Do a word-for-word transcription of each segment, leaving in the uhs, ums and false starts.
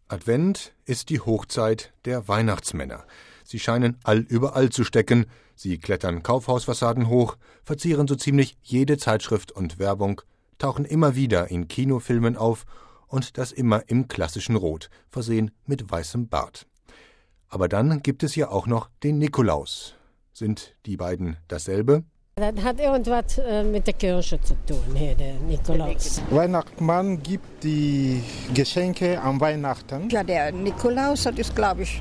Advent ist die Hochzeit der Weihnachtsmänner. Sie scheinen allüberall zu stecken. Sie klettern Kaufhausfassaden hoch, verzieren so ziemlich jede Zeitschrift und Werbung, tauchen immer wieder in Kinofilmen auf und das immer im klassischen Rot, versehen mit weißem Bart. Aber dann gibt es ja auch noch den Nikolaus. Sind die beiden dasselbe? Das hat irgendwas mit der Kirche zu tun, hier, der Nikolaus. Weihnachtsmann gibt die Geschenke an Weihnachten. Ja, der Nikolaus, das ist, glaube ich,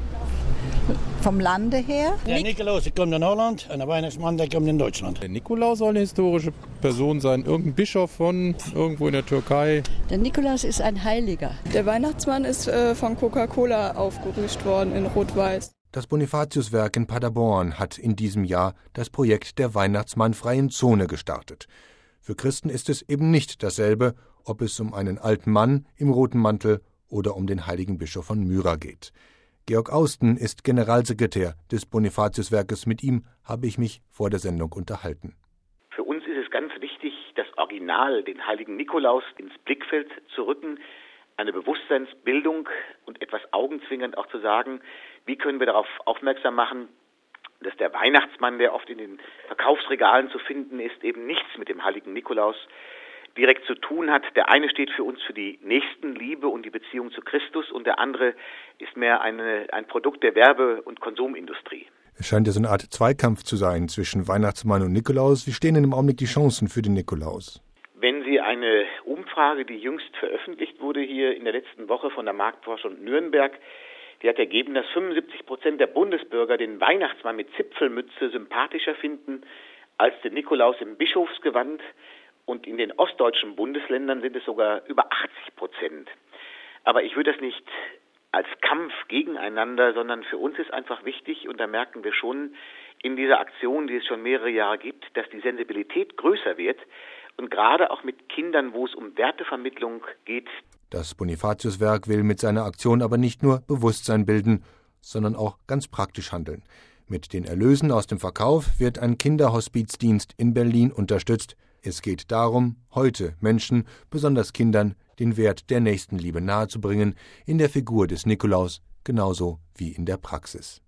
vom Lande her. Der Nikolaus, der kommt in Holland und der Weihnachtsmann, der kommt in Deutschland. Der Nikolaus soll eine historische Person sein, irgendein Bischof von irgendwo in der Türkei. Der Nikolaus ist ein Heiliger. Der Weihnachtsmann ist äh, von Coca-Cola aufgerüstet worden in Rot-Weiß. Das Bonifatiuswerk in Paderborn hat in diesem Jahr das Projekt der Weihnachtsmann-freien Zone gestartet. Für Christen ist es eben nicht dasselbe, ob es um einen alten Mann im roten Mantel oder um den heiligen Bischof von Myra geht. Georg Austen ist Generalsekretär des Bonifatiuswerkes. Mit ihm habe ich mich vor der Sendung unterhalten. Für uns ist es ganz wichtig, das Original, den heiligen Nikolaus, ins Blickfeld zu rücken, eine Bewusstseinsbildung und etwas augenzwinkernd auch zu sagen, wie können wir darauf aufmerksam machen, dass der Weihnachtsmann, der oft in den Verkaufsregalen zu finden ist, eben nichts mit dem heiligen Nikolaus direkt zu tun hat. Der eine steht für uns für die Nächstenliebe und die Beziehung zu Christus und der andere ist mehr eine, ein Produkt der Werbe- und Konsumindustrie. Es scheint ja so eine Art Zweikampf zu sein zwischen Weihnachtsmann und Nikolaus. Wie stehen denn im Augenblick die Chancen für den Nikolaus? Wenn Sie eine Umfrage, die jüngst veröffentlicht wurde hier in der letzten Woche von der Marktforschung Nürnberg, die hat ergeben, dass fünfundsiebzig Prozent der Bundesbürger den Weihnachtsmann mit Zipfelmütze sympathischer finden als den Nikolaus im Bischofsgewand. Und in den ostdeutschen Bundesländern sind es sogar über achtzig Prozent. Aber ich würde das nicht als Kampf gegeneinander, sondern für uns ist einfach wichtig, und da merken wir schon in dieser Aktion, die es schon mehrere Jahre gibt, dass die Sensibilität größer wird und gerade auch mit Kindern, wo es um Wertevermittlung geht. Das Bonifatiuswerk will mit seiner Aktion aber nicht nur Bewusstsein bilden, sondern auch ganz praktisch handeln. Mit den Erlösen aus dem Verkauf wird ein Kinderhospizdienst in Berlin unterstützt. Es geht darum, heute Menschen, besonders Kindern, den Wert der Nächstenliebe nahezubringen, in der Figur des Nikolaus genauso wie in der Praxis.